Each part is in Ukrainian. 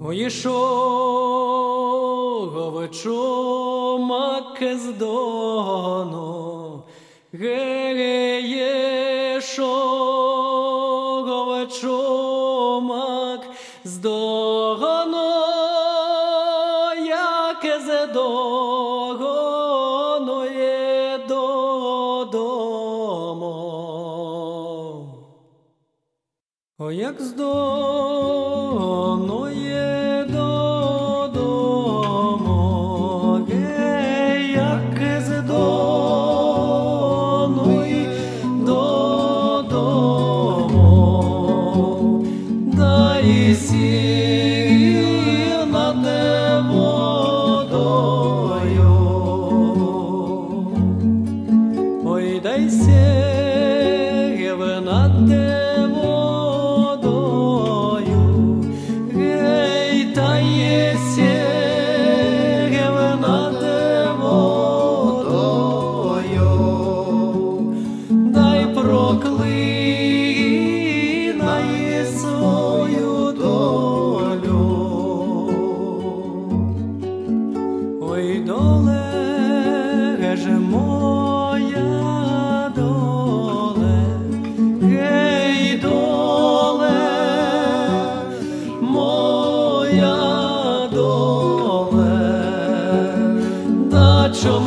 Ішов говечомак з дону, ішов говечомак з дону, як з дону є додому. О, як з дону є додому, як з дону є додому, дай сів над водою, ой, дай сів над водою, гей, та є сів над водою, дай проклинай свою долю. Ой, доле же моя доле, гей, доле моя доле, да чом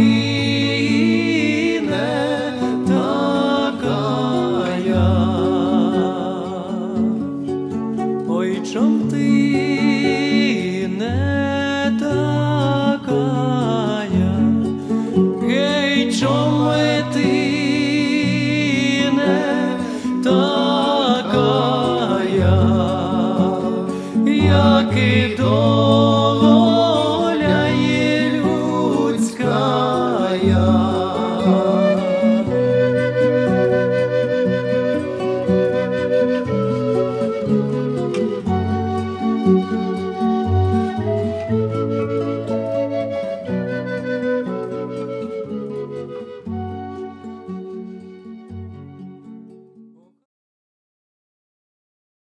ти не такая? Ой, чом ти не такая? Гей, чом ти не такая, як і до